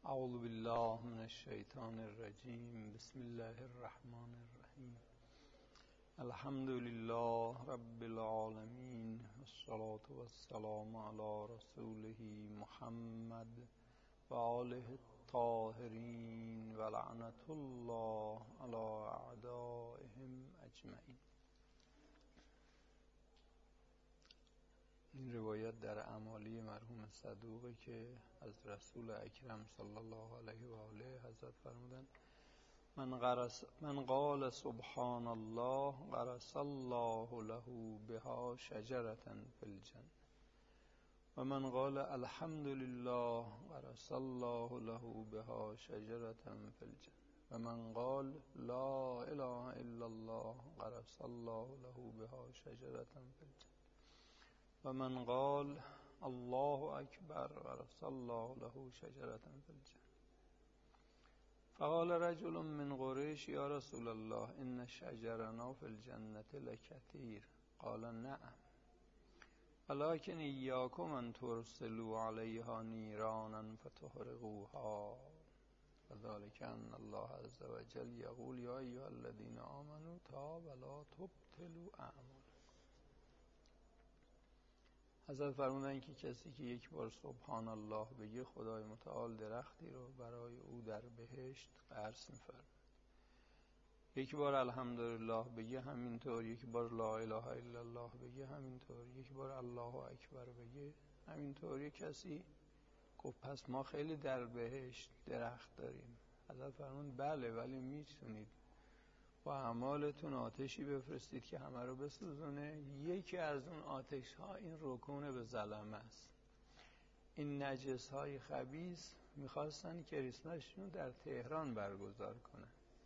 اعوذ بالله من الشیطان الرجیم. بسم الله الرحمن الرحیم. الحمد لله رب العالمین، والصلاة والسلام علی رسوله محمد و آله الطاهرین و لعنت الله علی اعدائهم اجمعین. این روایت در اعمالی مرحوم صدوقی که از رسول اکرم صلی الله علیه و آله حضرت فرمودند من قال سبحان الله غرس الله له بها شجرة فی الجنة و من قال الحمد لله غرس الله له بها شجرة فی الجنة و من قال لا اله الا الله غرس الله له بها شجرة فی الجنة و من قال الله اکبر غرس الله له شجرة فی الجنة. فقال رجل من قریش یا رسول الله ان شجرنا فی الجنة لکثیر. قال نعم ولكن ایاکم ان ترسلوا علیها نیرانا فتحرقوها وذلك ان الله عز وجل یقول یا ایها الذین آمنوا تا ولا تبطلوا اعمالکم. حضرت فرمودن که کسی که یک بار سبحان الله بگه خدای متعال درختی رو برای او در بهشت غرس می‌فرماید. یک بار الحمدلله بگه همینطور، یک بار لا اله الا الله بگه همینطور، یک بار الله اکبر بگه همینطور. یک کسی گفت پس ما خیلی در بهشت درخت داریم. حضرت فرمود بله، ولی میتونید با اعمالتون آتشی بفرستید که همه رو بسوزونه. یکی از اون آتش ها این رکون به ظلمه است. این نجس های خبیث میخواستن کریسمسشون در تهران برگزار کنن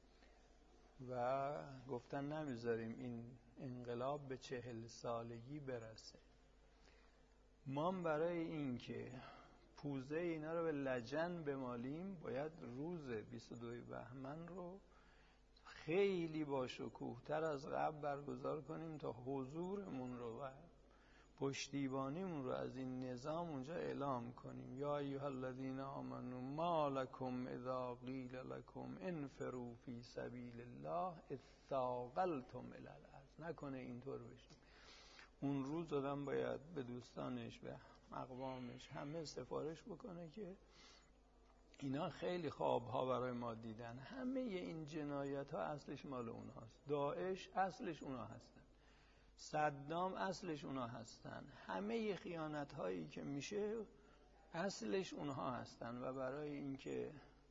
و گفتن نمیذاریم این انقلاب به 40 سالگی برسه. ما برای این که پوزه اینا رو به لجن بمالیم باید روز 22 بهمن رو خیلی با شکوه‌تر از قبل برگزار کنیم تا حضورمون رو و پشتیبانیمون رو از این نظام اونجا اعلام کنیم. یا ایها الذین آمنوا ما لکم اذا قیل لکم انفروا فی سبیل الله اثاقلتم الی الارض. نکنه اینطور بشه. اون روز آدم باید به دوستانش، به اقوامش همه سفارش بکنه که اینا خیلی خوابها برای ما دیدن. همه این جنایت ها اصلش مال اونهاست. داعش اصلش اونها هستن، صدام اصلش اونها هستن، همه خیانت هایی که میشه اصلش اونها هستن. و برای اینکه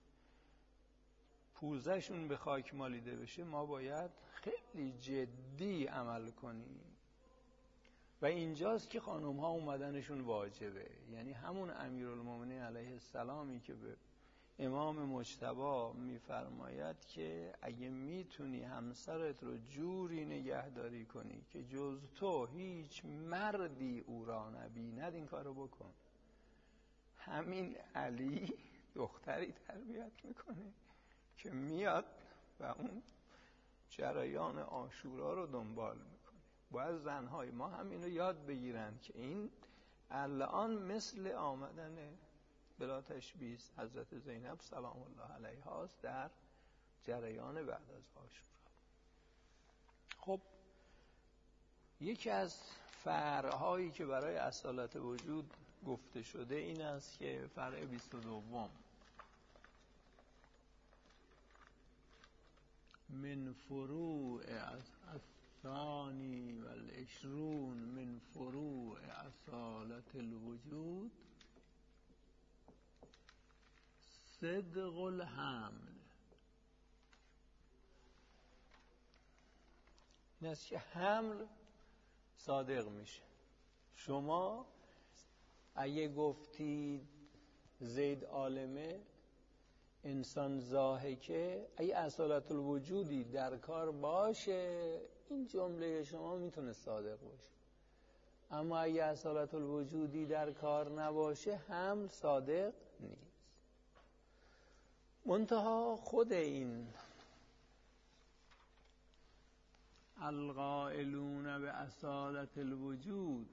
پوزشون به خاک مالیده بشه ما باید خیلی جدی عمل کنیم. و اینجاست که خانم ها اومدنشون واجبه. یعنی همون امیرالمومنین علیه السلامی که به امام مجتبی میفرماید که اگه میتونی همسرت رو جوری نگهداری کنی که جز تو هیچ مردی او را نبیند، این کارو بکن. همین علی دختری تربیت میکنه که میاد و اون جریان عاشورا رو دنبال میکنه. باید زنهای ما همین رو یاد بگیرن که این الان مثل آمدن بلا تشبیه حضرت زینب سلام الله علیها است در جریان بعد از عاشورا. خب یکی از فرع‌هایی که برای اصالت وجود گفته شده این است که فرع 22 من فروع الثانی و العشرون من فروع اصالت الوجود صدق الحمل. این است که حمل صادق میشه. شما اگه گفتید زید عالمه، انسان ضاحکه، اگه اصالت الوجودی در کار باشه این جمله شما میتونه صادق باشه. اما اگه اصالت الوجودی در کار نباشه حمل صادق نیست. منتها خود این القائلون به اصالت الوجود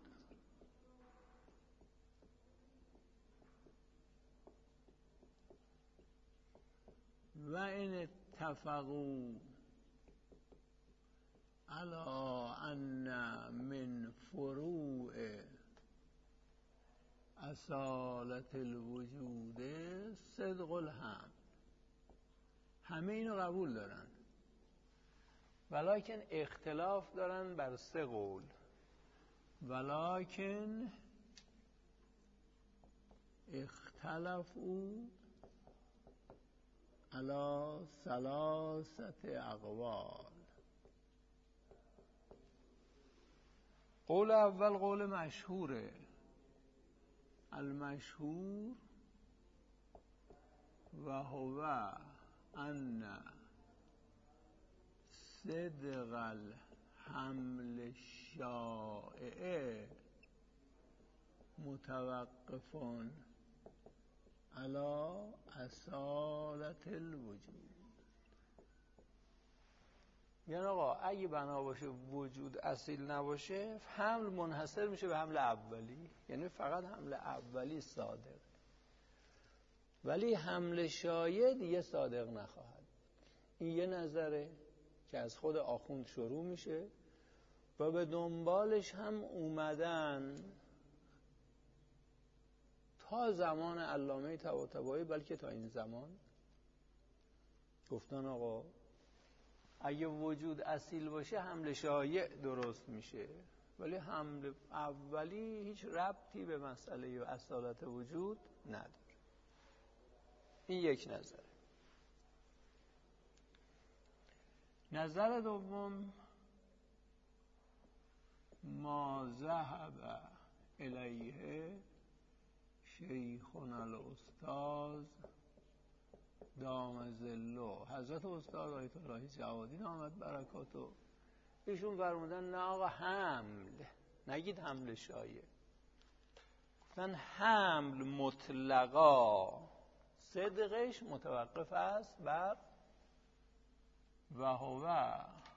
و این اتفقوا علی ان من فروع اصالت الوجود صدق الحمل، همه اینو قبول دارن، ولکن اختلاف دارن بر 3 قول. ولکن اختلفوا علی 3 اقوال. قول اول قول مشهوره، المشهور و هو ان صدق الحمل الشائع متوقف علی اصالت الوجود. یعنی آقا اگه بنا باشه وجود اصیل نباشه، حمل منحصر میشه به حمل اولی، یعنی فقط حمل اولی صادق، ولی حمل شایع دیگه صادق نخواهد. این یه نظره که از خود آخوند شروع میشه و به دنبالش هم اومدن تا زمان علامه طباطبایی، بلکه تا این زمان گفتن آقا اگه وجود اصیل باشه حمل شایع درست میشه، ولی حمل اولی هیچ ربطی به مسئله اصالت وجود نداره. این یک نظر. نظر دوم ما ذهب الیه شیخنا الاستاذ دام ظله، حضرت استاد آیت الله جوادی دامت برکاته، ایشون فرمودن نه آقا حمل، نگید حمل شایع، گفتن حمل مطلقا صدقش متوقف است بر و هو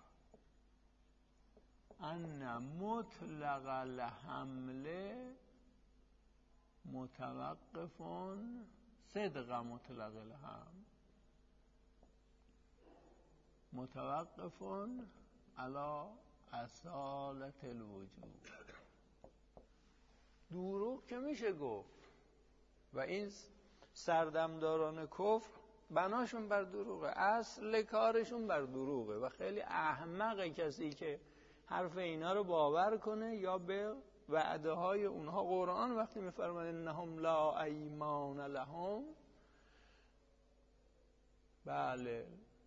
ان مطلق الحمل متوقف، صدق مطلق الحمل متوقف علی اصالت الوجود. دروغ که میشه گفت و این سردمداران کفر بناشون بر دروغه، اصل کارشون بر دروغه و خیلی احمقه کسی که حرف اینا رو باور کنه یا به وعده های اونها. قرآن وقتی میفرماید انهم لا ایمان لهم، بله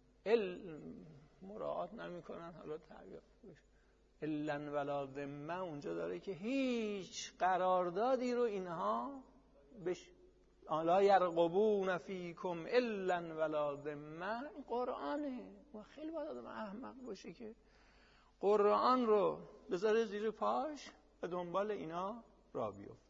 مراعات نمی کنن، حالا تعبیر بشه الا ولا ذمه، اونجا داره که هیچ قراردادی رو اینها لا یرقبون فیکم الا ولا ذمه. این قرآنه و خیلی باید آدم احمق باشه که قرآن رو بذاره زیر پاش و دنبال اینا را بیفته.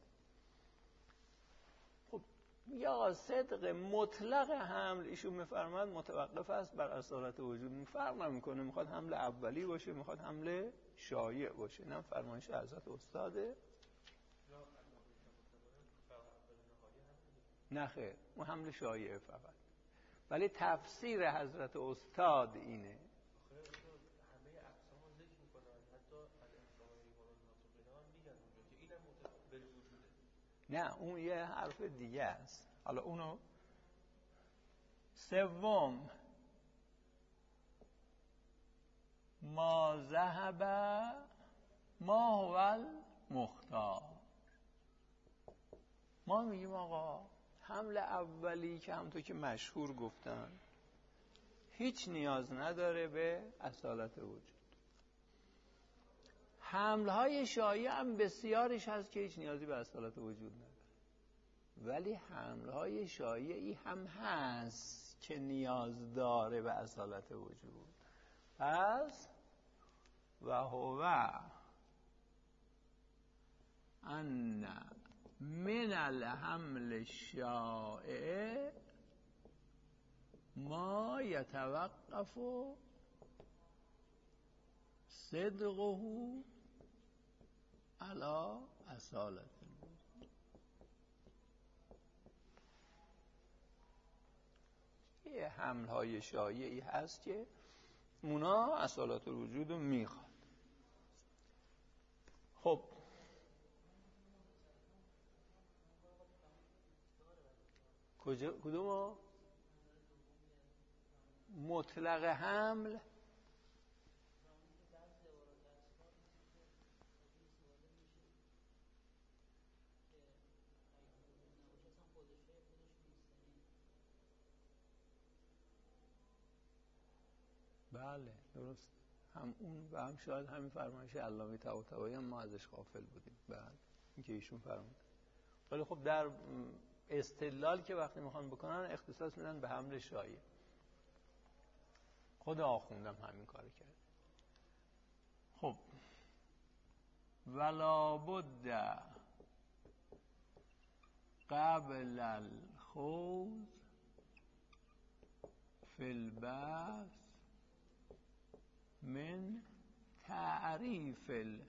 خب یا صدق مطلق حمل ایشون میفرماد متوقف است بر اصالت وجود، فرق نمیکنه میخواد حمل اولی باشه میخواد حمل شایع باشه، نه فرمایش حضرت استاده. نه خیر، اون حمل شایعه فقط، ولی تفسیر حضرت استاد اینه. همه اقسام رو ذکر میکنن، حتی الاقسام ایمان الناطقین هم میگن اونجا که اینم متقابل وجوده. نه اون یه حرف دیگه است. حالا اونو سوم ما ذهب ما هو المختار. ما میگیم آقا حمل اولی که همونطور که مشهور گفتن هیچ نیاز نداره به اصالت وجود. حملهای شایع هم بسیارش هست که هیچ نیازی به اصالت وجود نداره، ولی حملهای شایعی هم هست که نیاز داره به اصالت وجود. پس و هو ان من الحمل الشائع ما یتوقف صدقه علی اصالت الوجود. یه حمل‌های شایعی هست که اونا اصالت الوجود رو میخواد. خب کدوم مطلق حمل؟ بله درست، هم اون و هم شاید همین فرمایش علامه طباطبایی هم ما ازش غافل بودیم. بله این که ایشون فرمود. ولی خب در استدلال که وقتی میخوان بکنن اختصاص میدن به حمل شایع. خود آخوندم همین کار کرد. خب ولا بد قبل الخوض فی البحث من تعریف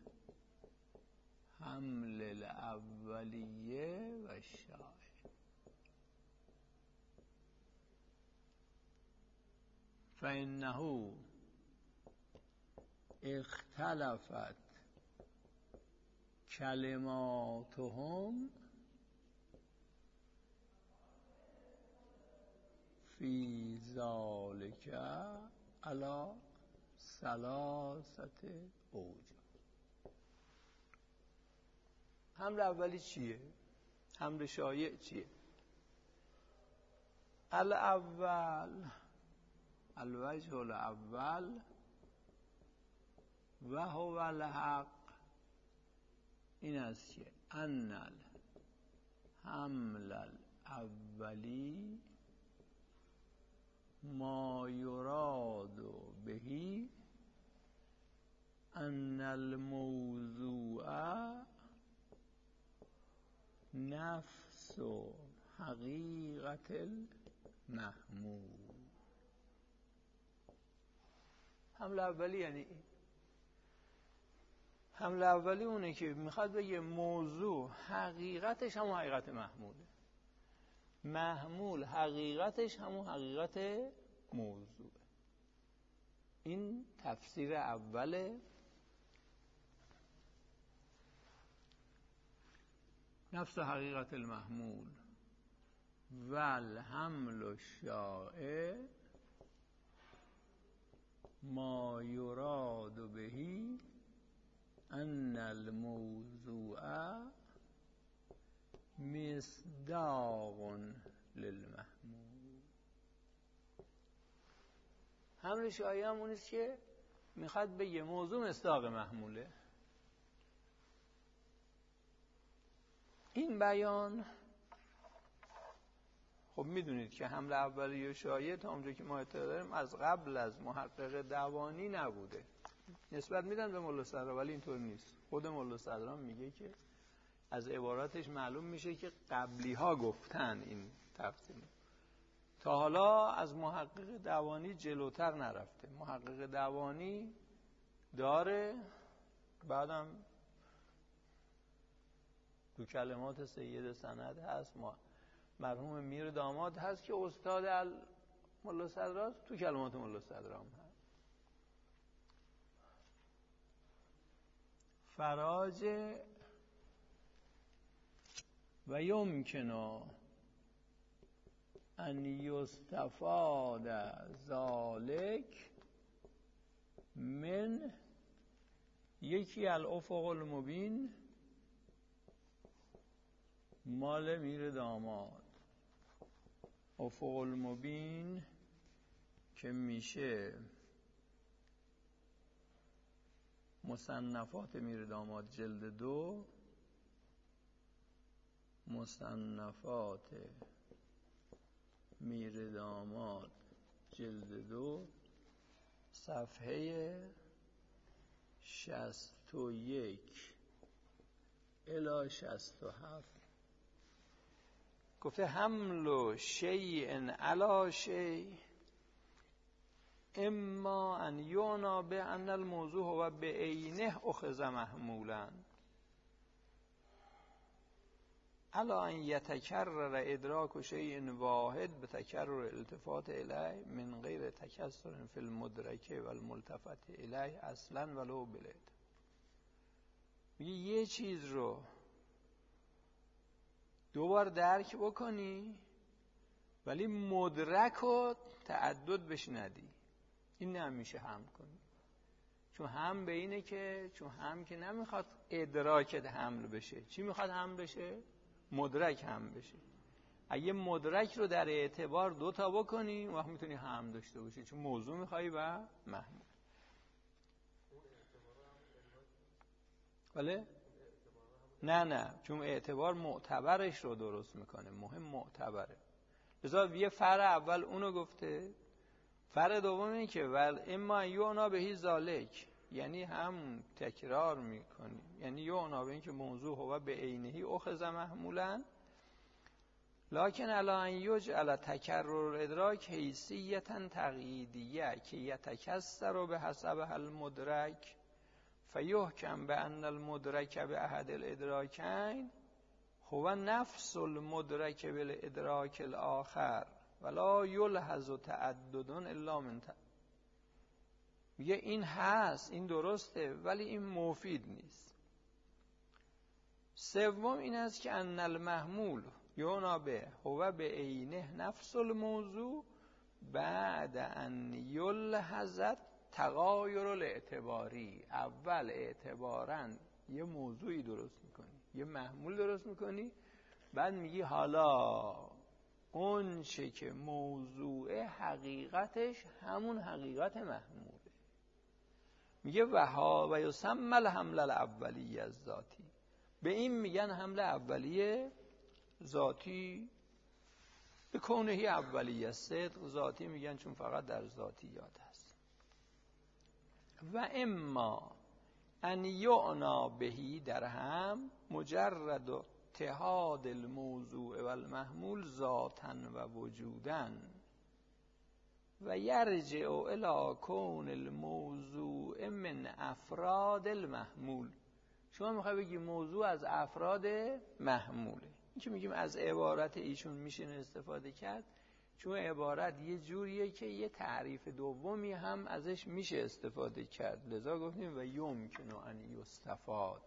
الحمل الاولیه و الشایع. فإنه اختلفت کلماتهم فی ذالک علی ثلاثه اوجه. حمل اولی چیه؟ حمل شایع چیه؟ الاول، الوجه الاول و هو الحق، این است که ان الحمل الاولی ما یراد بهی ان الموضوع نفس حقیقت المحمول. حمل اولی یعنی این. حمل اولی اونه که میخواد بگه موضوع حقیقتش همون حقیقت محموله، محمول حقیقتش همون حقیقت موضوعه. این تفسیر اوله. نفس حقیقت المحمول و الحمل الشائع ما یراد بهی ان الموضوع مصداق للمحمول. حمل شایع هم اونیست که میخواد بگه موضوع مصداق محموله. این بیان خب میدونید که حمل اولیه و شایع تا اونجا که ما اطلاع داریم از قبل از محقق دوانی نبوده. نسبت میدن به ملا صدرا ولی اینطور نیست. خود ملا صدرا میگه که از عباراتش معلوم میشه که قبلی ها گفتن این تقسیم. تا حالا از محقق دوانی جلوتر نرفته. محقق دوانی داره، بعدم تو کلمات سید سند هست، مرحوم میر داماد هست که استاد ملا صدرا، تو کلمات ملا صدرا هم هست. فراج و یمکن ان یستفاد ذالک من یکی الافق المبین مال میر داماد. افق المبین که میشه مصنفات میر داماد جلد 2، مصنفات میر داماد جلد 2 صفحه 61 الی 67 گفته حمل شیء علی شیء اما ان یعنا به ان الموضوع هو بعینه اخذ محمولا الا ان یتکرر ادراک شیء واحد به تکرر التفات الیه من غیر تکثر فی المدرک و الملتفت الیه اصلا ولو بلد. میگه یه چیز رو دوبار درک بکنی ولی مدرک و تعدد بهش ندی، این نمیشه هم کنی. چون هم به اینه که چون هم که نمیخواد ادراکت حمل بشه. چی میخواد حمل بشه؟ مدرک هم بشه. اگه مدرک رو در اعتبار دوتا بکنی وقت میتونی هم داشته باشی، چون موضوع میخوایی و محمول. بله؟ نه چون اعتبار معتبرش رو درست میکنه، مهم معتبره. لذا یه فرع اول اونو گفته، فرع دوم اینه که ول اما یعنا بهی ذالک، یعنی هم تکرار میکنی، یعنی یعنا به این که موضوع هو به عینهی اخذ محمولا لکن الا ان یجعل تکرر ادراک حیثیتا تقییدیه که یتکثر به حسب المدرک فیحکم به ان المدرک به احد الادراکین هو نفس المدرک بالادراک الاخر ولا یلحظ تعدد الا من میگه این هست، این درسته، ولی این مفید نیست. سوم این است که ان المحمول یعنا به هو به عینه نفس الموضوع بعد ان یلحظ تغایر الاعتباری. اول اعتباراً یه موضوعی درست میکنی، یه محمول درست میکنی، بعد میگی حالا اون چه که موضوع حقیقتش همون حقیقت محموله. میگه و یسمى الحمل الاولی الذاتی، به این میگن حمل اولیه ذاتی، به کونهی اولیه صدق ذاتی میگن چون فقط در ذاتیات هست. و اما ان یعنا بهی در هم مجرد اتحاد الموضوع و المحمول ذاتا و وجودا و یرجع الی کون الموضوع من افراد المحمول. شما میخوای بگی موضوع از افراد محموله. این که میگیم از عبارت ایشون میشه استفاده کرد چون عبارت یه جوریه که یه تعریف دومی هم ازش میشه استفاده کرد، لذا گفتیم و یمکن ان یستفاد.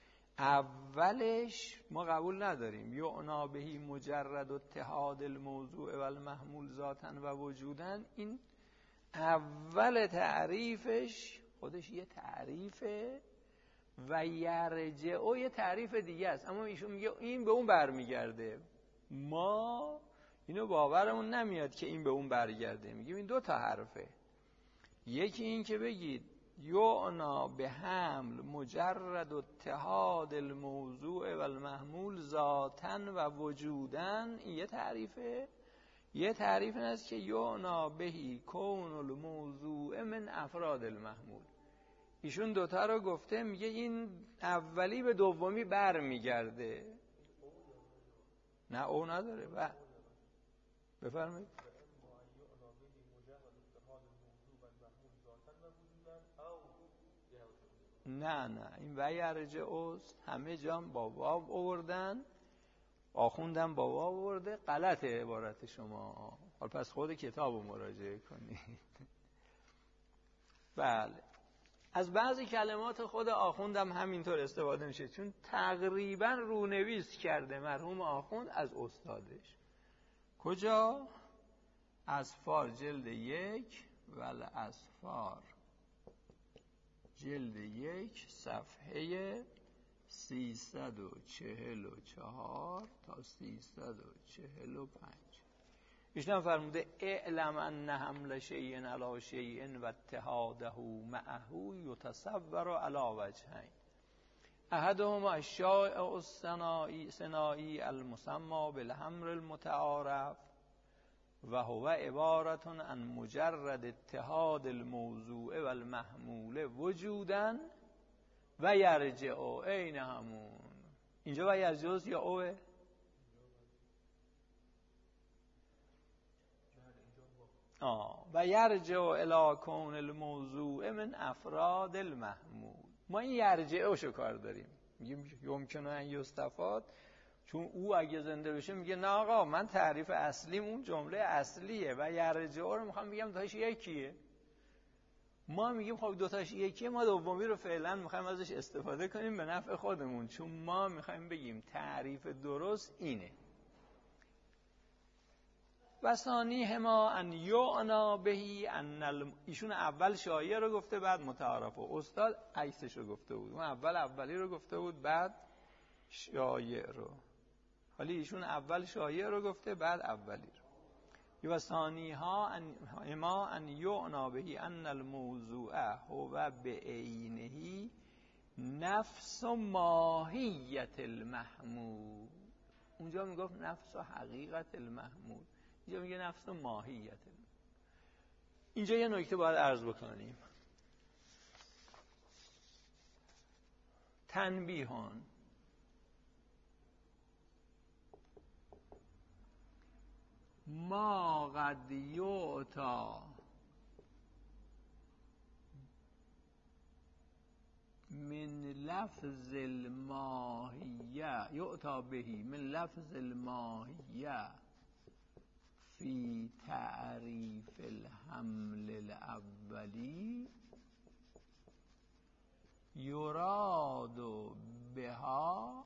اولش ما قبول نداریم یعنا بهی مجرد اتحاد الموضوع و المحمول ذاتا و وجودا. این اول تعریفش خودش یه تعریفه و یرجعو یه تعریف دیگه است، اما ایشون میگه این به اون برمیگرده. ما اینو باورمون نمیاد که این به اون برگرده. میگیم این دو تا حرفه، یکی این که بگید یعنا به حمل مجرد اتحاد الموضوع و المحمول ذاتاً و وجوداً، این یه تعریفه. یه تعریف این است که یعنا بهی کون الموضوع من افراد المحمول. ایشون دوتا رو گفته، میگه این اولی به دومی برمیگرده. نه او نداره. و بفرمایید. نه این و یرجع است، همه جام با واو آوردن، آخوندم با واو آورده، غلطه عبارت شما. حالا پس خود کتاب رو مراجعه کنید. بله، از بعضی کلمات خود آخوندم همینطور استفاده میشه چون تقریبا رونویس کرده مرحوم آخوند از استادش. کجا؟ اسفار جلد 1 ول اسفار جلد 1 صفحه 344 تا 345. ایشون فرموده اعلم ان حمل شیء علی شیء و اتحاده معه یتصور علی وجهین احدهما الشائع الصناعی المسمى بالحمل المتعارف و هو عبارت عن مجرد اتحاد الموضوع و المحمول وجودا و یرجع. این همون اینجا و یرجع یا اوه؟ و یرجع الی کون الموضوع من افراد المحمول. ما این یرجعشو کار داریم، میگیم یمکن ان یستفاد چون او اگه زنده بشه میگه نه آقا من تعریف اصلیم اون جمله اصلیه و یرجع رو میخوام بگم دوتاش یکیه. ما میگیم خب دوتاش یکیه، ما دومی رو فعلا میخوایم ازش استفاده کنیم به نفع خودمون، چون ما میخوایم بگیم تعریف درست اینه. و ثانیهما ان یعنا بهی ان ایشون اول شایع رو گفته بعد متعارف، و استاد عکسش رو گفته بود. اون اولی رو گفته بود بعد شایع رو، ولی ایشون اول شایع رو گفته بعد اولی رو. و ثانیها اما ان یعنا بهی ان الموضوع هو بعینه نفس و ماهیت المحمود. اونجا میگفت نفس و حقیقت المحمود، اینجا میگه نفس و ماهیت. اینجا یه نکته باید عرض بکنیم. تنبیهان، ما قد یعطا من لفظ الماهیه یعطا بهی من لفظ الماهیه فی تعریف الحمل الاولی یراد بها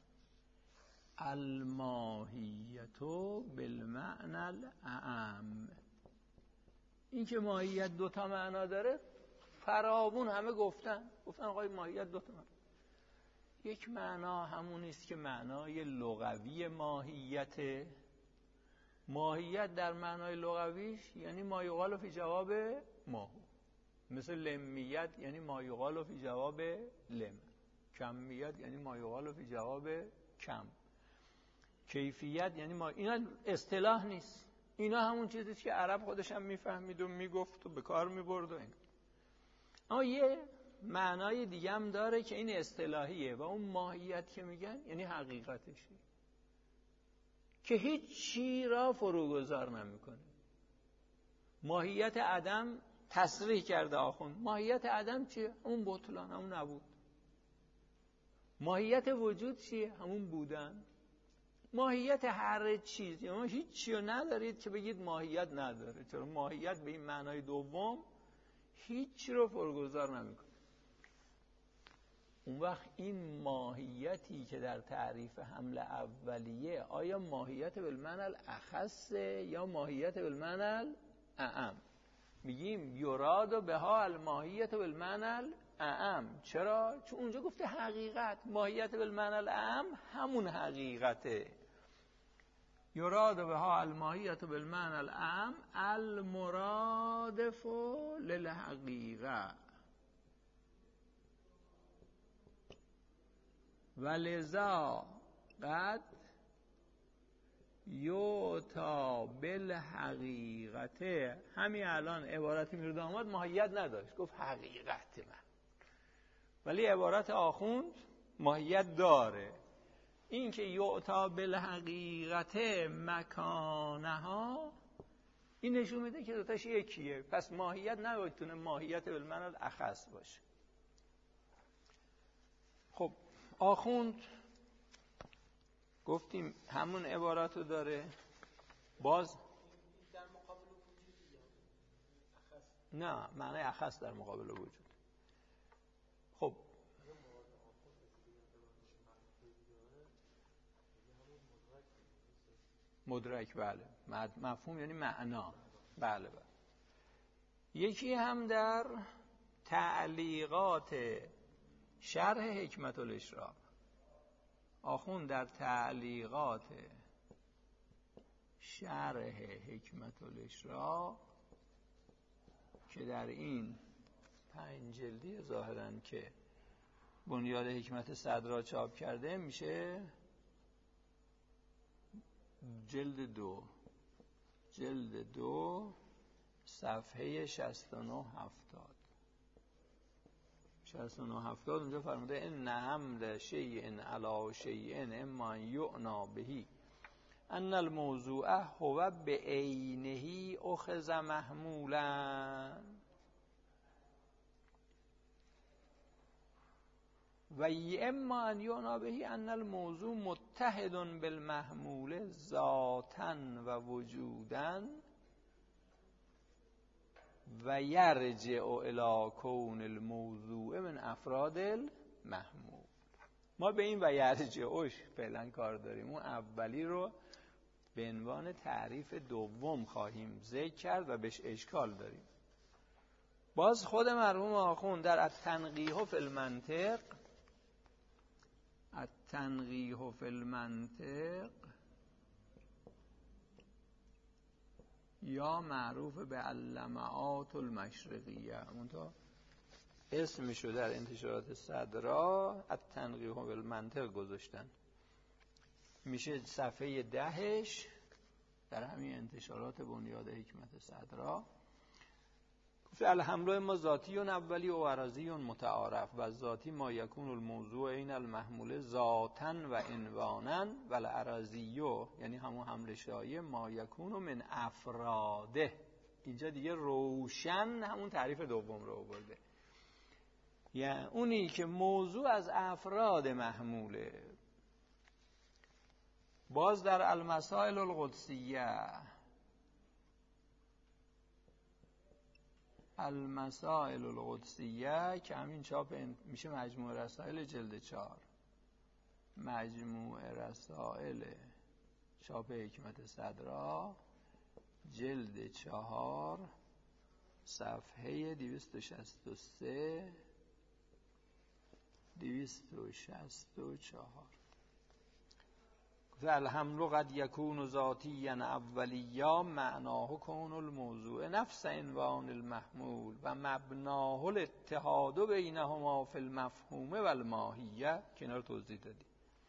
الماهیت بالمعنى الاعم. این که ماهیت دوتا معنا داره فراوون همه گفتن آقای ماهیت دوتا معنا. یک معنا همون است که معنای لغوی ماهیت. ماهیت در معنای لغویش یعنی ما یقال فی جواب ما، مثل لمیت یعنی ما یقال فی جواب لم، کمیت یعنی ما یقال فی جواب کم، کیفیت یعنی ما. اینا اصطلاح نیست، اینا همون چیزیست که عرب خودش هم میفهمید و میگفت و به کار میبرد و این. اما یه معنای دیگه هم داره که این اصطلاحیه و اون ماهیت که میگن یعنی حقیقتشه که هیچ چی را فروگذار نمیکنه. ماهیت عدم تصریح کرده آخوند. ماهیت عدم چیه؟ همون بطلان، همون نبود. ماهیت وجود چیه؟ همون بودن. ماهیت هر چیز، یعنی هیچ چی رو ندارید که بگید ماهیت نداره، چرا ماهیت به این معنای دوم هیچ رو فروگذار نمیکنه. اون وقت این ماهیتی که در تعریف حمل اولیه آیا ماهیت بالمعنی الاخص یا ماهیت بالمعنی الاعم؟ میگیم یراد بها الماهیت بالمعنی الاعم. چرا؟ چون اونجا گفته حقیقت. ماهیت بالمعنی الاعم همون حقیقته. یراد بها الماهیت بالمعنی الاعم المرادف للحقیقه ولذا قد یعطا بالحقیقت. همین الان عبارت میرد آمد ماهیت نداشت، گفت حقیقت من، ولی عبارت آخوند ماهیت داره. این که یعطا بالحقیقت مکانها، این نشون میده که دوتاش یکیه. پس ماهیت نباید ماهیت بالمعنی الاخص باشه. خب آخوند گفتیم همون عباراتو داره. باز در مقابل وجود یا اخص؟ نه، معنی اخص در مقابل وجود. خب مدرک، بله، مفهوم یعنی معنا، بله بله. یکی هم در تعلیقات شرح حکمت الاشراق، آخوند در تعلیقات شرح حکمت الاشراق که در این 5 جلدی ظاهراً که بنیاد حکمت صدرا چاپ کرده، میشه جلد 2 صفحه 69-70 اونجا فرموده ان حمل شیء علی شیء اما ان یعنا بهی ان الموضوع هو بعینه اخذ محمولا و اما ان یعنا به ان الموضوع متحد بالمحمول ذاتا و وجودا و یرجع الی کون الموضوع من افراد المحمول. ما به این و یرجعش فعلا کار داریم، اون اولی رو به عنوان تعریف دوم خواهیم ذکر کرد و بهش اشکال داریم. باز خود مرحوم آخوند در التنقیح فی المنطق، التنقیح فی المنطق یا معروف به اللمعات المشرقیه، منتها اسمشو در انتشارات صدرا التنقیح فی المنطق گذاشتن، میشه صفحه 10 در همین انتشارات بنیاد حکمت صدرا. الحمل ما ذاتی اولی و عرضی متعارف و ذاتی ما یکون الموضوع این المحمول ذاتاً و عنواناً و العرضی یعنی همون حمل شایع ما یکون من افراده. اینجا دیگه روشن همون تعریف دوم رو آورده، یعنی اونی که موضوع از افراد محموله. باز در المسائل القدسیه، المسائل القدسیه که همین چاپ میشه مجموع رسائل جلد 4، مجموع رسائل چاپ حکمت صدرا جلد 4 صفحه 263 264. الحمل قد یکون ذاتیا اولیا معناه کون الموضوع نفس عنوان المحمول و مبناه الاتحاد بینهما فی المفهوم و الماهیه که اینا رو توضیح دادیم.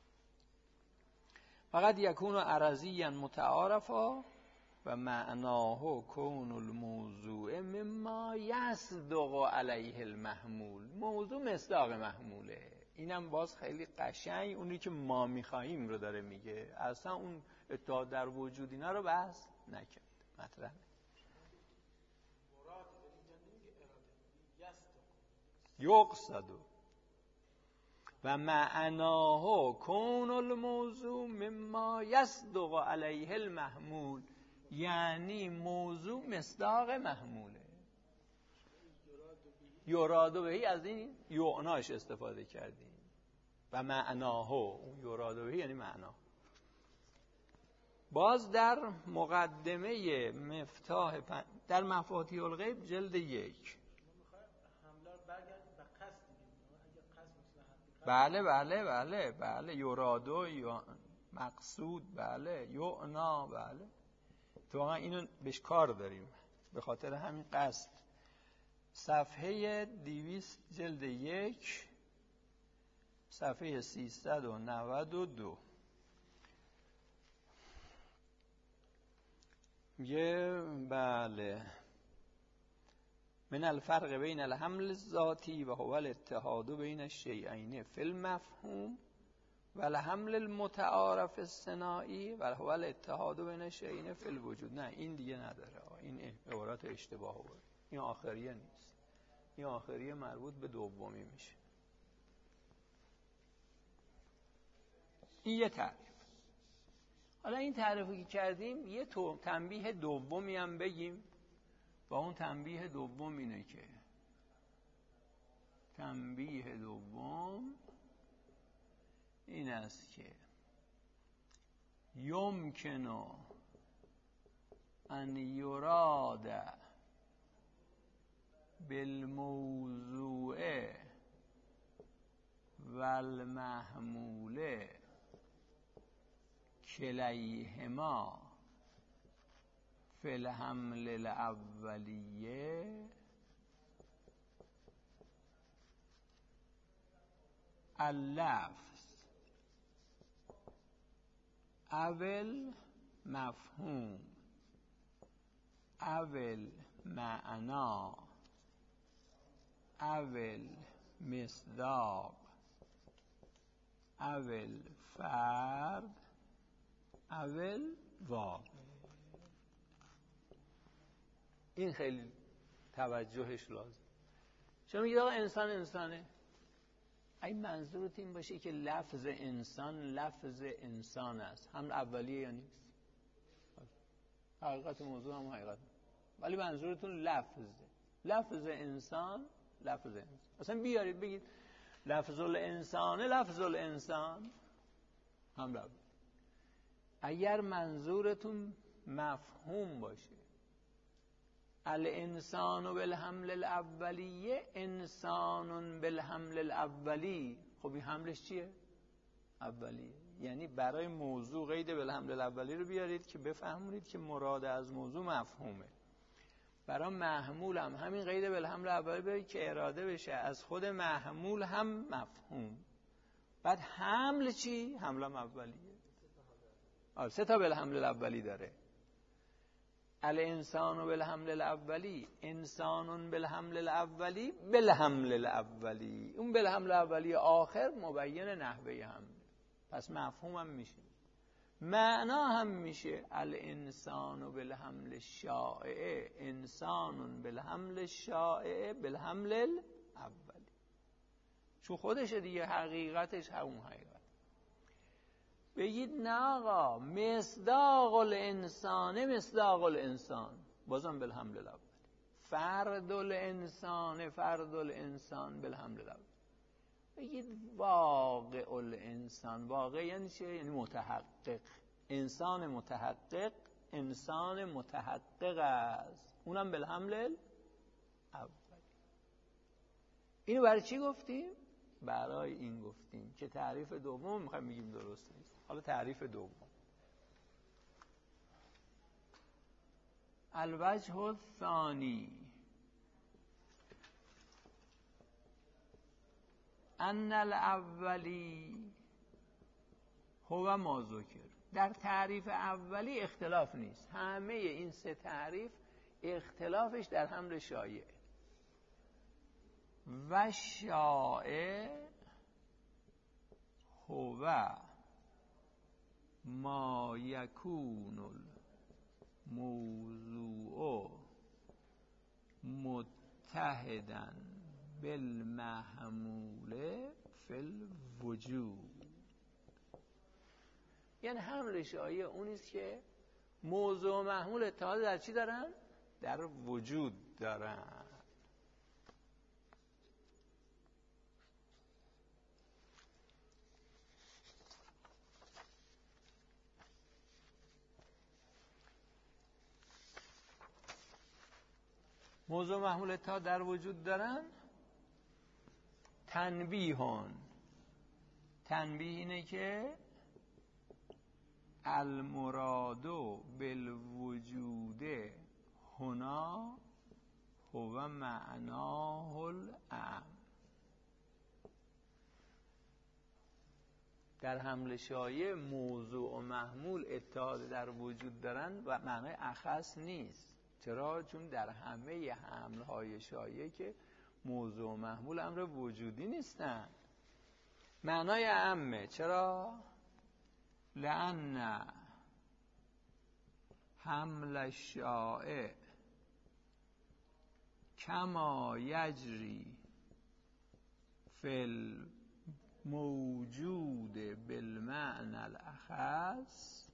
فقط یکون عرضیا متعارفا و معناه کون الموضوع مما یصدق علیه المحمول، موضوع مصداق محموله. اینم باز خیلی قشنگ اونی که ما میخواییم رو داره میگه، اصلا اون اتحاد در وجود اینا رو بحث نکرد، مطرح یقصد و معناه کون الموضوع مما یصدق علیه المحمول، یعنی موضوع مصداق محموله. یراد بهی از این یعناش استفاده کردیم و معناه، اون یراد بهی یعنی معنا. باز در مقدمه مفتاح در مفاتیح الغیب جلد 1 بله یرادو یا مقصود، بله یعنا، بله تو اینو بهش کار داریم به خاطر همین قصد. صفحه 200 جلد 1 صفحه 392 بله من الفرق بین الحمل الذاتی و هو الاتحاد بین الشیئین فی المفهوم و الحمل المتعارف الصناعی و هو الاتحاد بین الشیئین فی الوجود. نه این دیگه نداره، این عبارات اشتباه بود، این آخریه نیست، این آخریه مربوط به دومی میشه. این یه تعریف. حالا این تعریفی که کردیم یه تنبیه دومی هم بگیم و اون تنبیه دوم اینه که تنبیه دوم این است که یمکن ان یراد بالموضوع و المحمول کلیهما فی الحمل الاولیه اللفظ اول مفهوم اول معنا اول مصداق اول فرد اول واقع. این خیلی توجهش لازم. شما میگید آقا انسان انسانه، این منظورت این باشه که لفظ انسان است، هم اولیه یا نیست؟ حقیقت موضوع هم حقیقت، ولی منظورتون لفظ انسان. اصلا بیارید بگید لفظ الانسان هم لفظ. اگر منظورتون مفهوم باشه الانسان بالحمل الاولیه انسان بالحمل الاولی، خب این حملش چیه؟ اولیه. یعنی برای موضوع قید بالحمل الاولی رو بیارید که بفهمونید که مراد از موضوع مفهومه. برای محمول هم همین قید بالحمل الاولی بیارید که اراده بشه از خود محمول هم مفهوم. بعد حمل چی؟ حمل هم اولیه. 3 تا بالحمل الاولی داره. الانسان بالحمل الاولی، انسان بالحمل الاولی، بالحمل الاولی. اون بالحمل الاولی آخر مبین نحوه حمل، پس مفهوم هم میشه، معنا هم میشه. الانسان بالحمل الشائع، انسان بالحمل الشائع بالحمل الاولی، چون خودشه دیگه، حقیقتش همون حقیقت. بگید نه آقا، مصداق الانسان بازم بالحمل الاول، فرد الانسان بالحمل الاول. بگید واقع الانسان، واقع یعنی چه؟ یعنی متحقق. انسان متحقق است، اونم بالحمل الاول. اینو برای چی گفتیم؟ برای این گفتیم که تعریف دوم میخوایم بگیم درست نیست. حالا تعریف دوم، الوجه الثانی ان الاولی هو ما ذکر. در تعریف اولی اختلاف نیست، همه این 3 تعریف اختلافش در حمل شایع. و شایع هو ما یکون الموضوع متحدا بالمحمول فی الوجود. یعنی حمل شایع اونیست که موضوع و محمول اتحاد در چی دارن؟ در وجود دارن. موضوع محمول اتحاد در وجود دارن. تنبیه اینه که المراد بالوجود هنا هو معناه الاعم. در حمل شایع موضوع و محمول اتحاد در وجود دارن و معنای اخص نیست. چرا؟ چون در همه حمل‌های شایع که موضوع و محمول امر وجودی نیستن، معنای عامه. چرا؟ لأن حمل الشائع کما یجری فی الموجود بالمعنى الاخص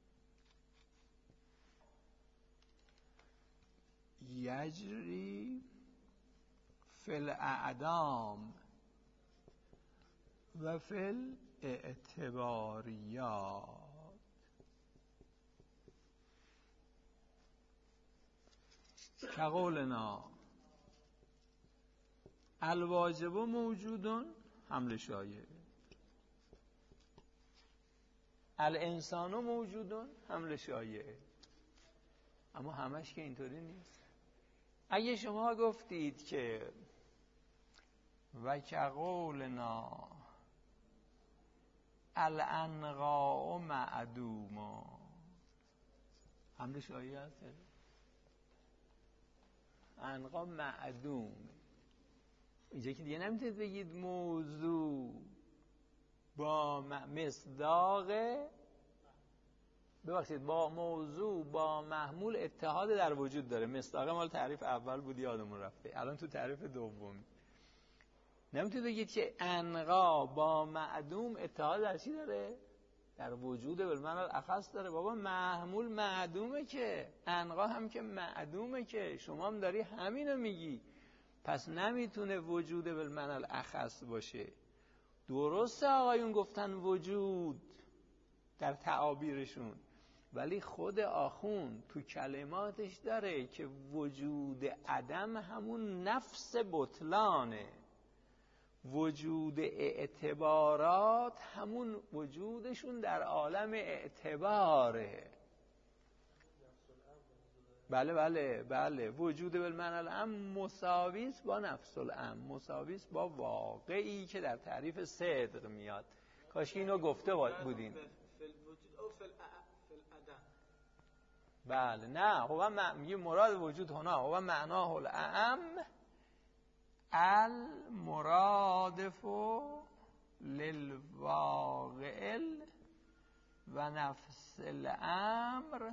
یجری فی الاعدام و فی الاعتباریات. كقولنا الواجب موجود حمل شایع، الانسان موجود حمل شایع. اما همش که اینطوری نیست. اگه شما گفتید که و كقولنا الانقاء معدوما، حمل شایع هست. انقا معدوم، اینجا که دیگه نمیتونید بگید موضوع با مصداق، ببخشید با موضوع با محمول اتحاد در وجود داره. مصداق مال تعریف اول بود، یادمون رفته، الان تو تعریف دوم نمیتونید بگید که انقا با معدوم اتحاد در چی داره؟ در وجود بالمعنی الاخص داره. بابا محمول معدومه که، انقا هم که معدومه که، شما هم داری همینو میگی. پس نمیتونه وجود بالمعنی الاخص باشه. درسته آقایون گفتن وجود در تعابیرشون، ولی خود آخوند تو کلماتش داره که وجود عدم همون نفس بطلانه، وجود اعتبارات همون وجودشون در عالم اعتباره. بله بله بله، وجود بالمعنی العام مساویس با نفس العام، مساویس با واقعی که در تعریف صدق میاد. کاش اینو گفته بودین. بله نه، هو میگه مراد وجود هنا هو معناه الاعم المرادف للواقع و نفس الامر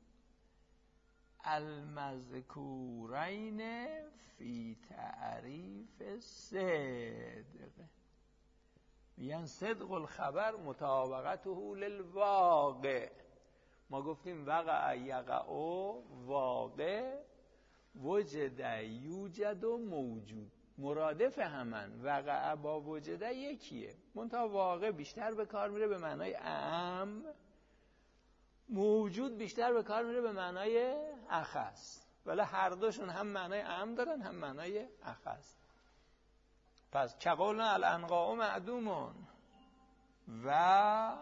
المذکورین فی تعریف صدق. میگن صدق الخبر مطابقته للواقع. ما گفتیم وقع یقع واقع، وجد یوجد و موجود مرادف همن. وقع با وجد یکیه، منتها واقع بیشتر به کار میره به معنای اعم، موجود بیشتر به کار میره به معنای اخص، ولی هر دوشون هم معنای اعم دارن هم معنای اخص. پس کقولنا الانقاء معدومون و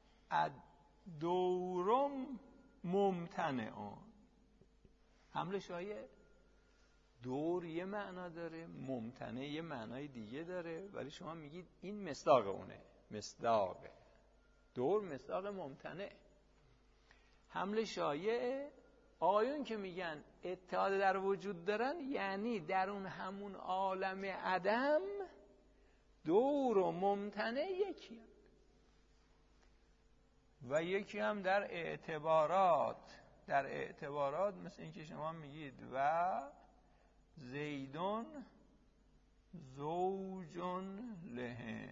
الدورم ممتنعون. حمل شایع، دور یه معنا داره، ممتنع یه معنای دیگه داره، ولی شما میگید این مصداق اونه، مصداقه. دور مصداق ممتنع. حمل شایع، آقایون که میگن اتحاد در وجود دارن، یعنی در اون همون عالم عدم دور و ممتنع یکی هم. و یکی هم در اعتبارات. در اعتبارات مثل این که شما میگید و زیدون زوجون لهن،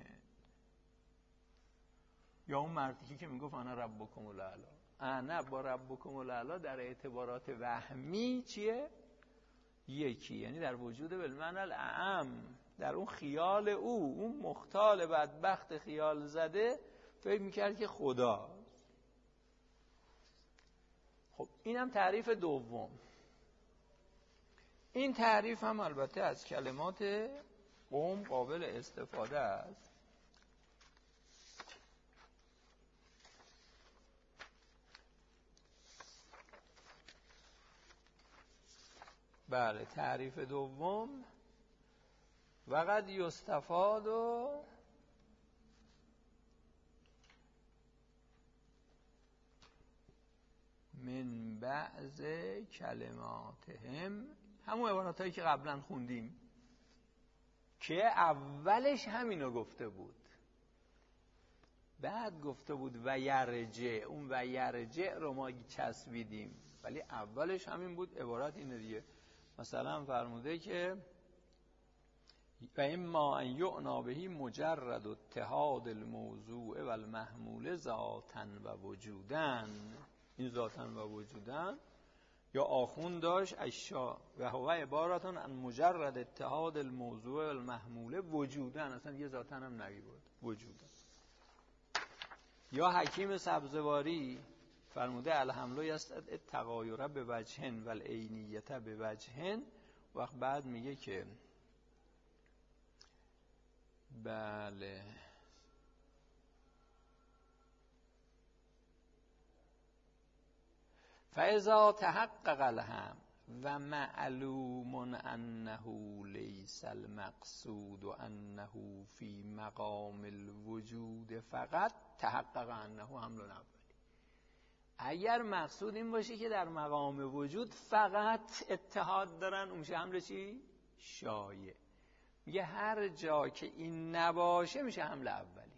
یا اون مرتیکی که میگفت انا ربکم الاعلی. انا با ربکم الاعلی در اعتبارات وهمی چیه؟ یکی، یعنی در وجود بالمعنی الاعم، در اون خیال اون مختال بدبخت خیال زده فکر میکرد که خدا. خب اینم تعریف دوم. این تعریف هم البته از کلمات قوم قابل استفاده است. بله، تعریف دوم وقد یستفاد من بعض کلماتهم، همون عباراتایی که قبلا خوندیم که اولش همینو گفته بود، بعد گفته بود و یرجع. اون و یرجع رو ما چسبیدیم، ولی اولش همین بود. عبارت اینه دیگه. مثلا فرموده که و اما ان یعنا بهی مجرد اتحاد الموضوع و المحمول ذاتاً و وجوداً. این ذاتاً و وجوداً یا آخوند داشت اشیا و هو عبارتون عن مجرد اتحاد الموضوع و المحمول وجوداً. اصلا یه ذاتاً هم نگیبود، وجوداً. یا حکیم سبزواری فرموده الحمله یست التغایر به وجهن و العینیت به وجهن. وقت بعد میگه که بله فاذا تحقق الهم و معلوم انه لیس المقصود و انه فی مقام الوجود فقط تحقق انه حمل اولی. اگر مقصود این باشه که در مقام وجود فقط اتحاد دارن، اون میشه حمل چی؟ شایع. میگه هر جا که این نباشه میشه حمل اولی.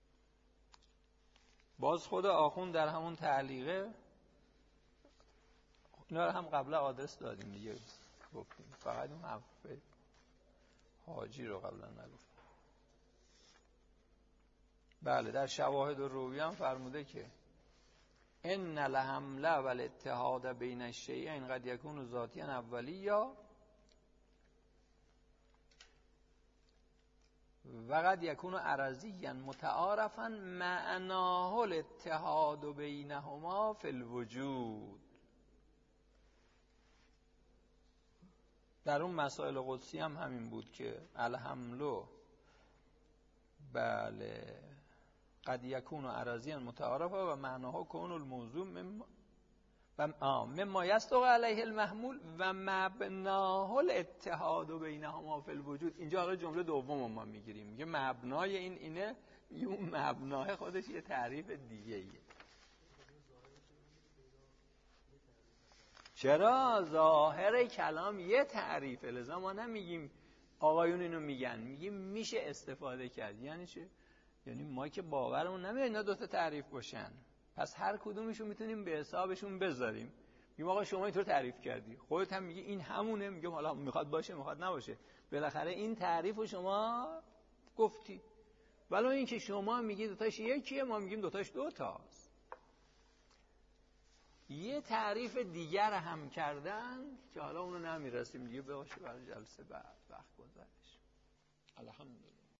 باز خود آخوند در همون تعلیقه، اینا رو هم قبلا آدرس دادیم دیگه، گفتیم. فقط اون حرف حاجی رو قبلا نگفتیم. بله در شواهد الرویه هم فرموده که ان الحمل والاتحاد بین الشیئین قد یکون ذاتیا اولیا و قد یکون عرضیا متعارفا معناه الاتحاد بینهما فی الوجود. در اون مسائل قدسی هم همین بود که الحمل بله قد یکون عرضیا متعارفا و معناه کون الموضوع مما یصدق علیه المحمول و مبناه الاتحاد بینهما فی الوجود. اینجا حالا جمله دوم ما میگیریم، میگه مبنای این اینه، اون مبنای خودش یه تعریف دیگه ایه. چرا؟ ظاهر کلام یه تعریفه، لذا ما نمیگیم آقایون اینو میگن، میگیم میشه استفاده کرد. یعنی چه؟ یعنی ما که باورمون نمیاد اینا دوتا تعریف باشن، پس هر کدومشون میتونیم به حسابشون بذاریم. میگیم آقا شما اینطور تعریف کردی، خودت هم میگی این همونه، میگم حالا میخواد باشه میخواد نباشه، بالاخره این تعریفو شما گفتی. ولی این که شما میگی دوتاش یکیه، ما میگیم دوتاش دوتاست. یه تعریف دیگر هم کردن که حالا اونو نمیرسیم دیگه، باشه برای جلسه بعد وقت گذشت. الحمدلله.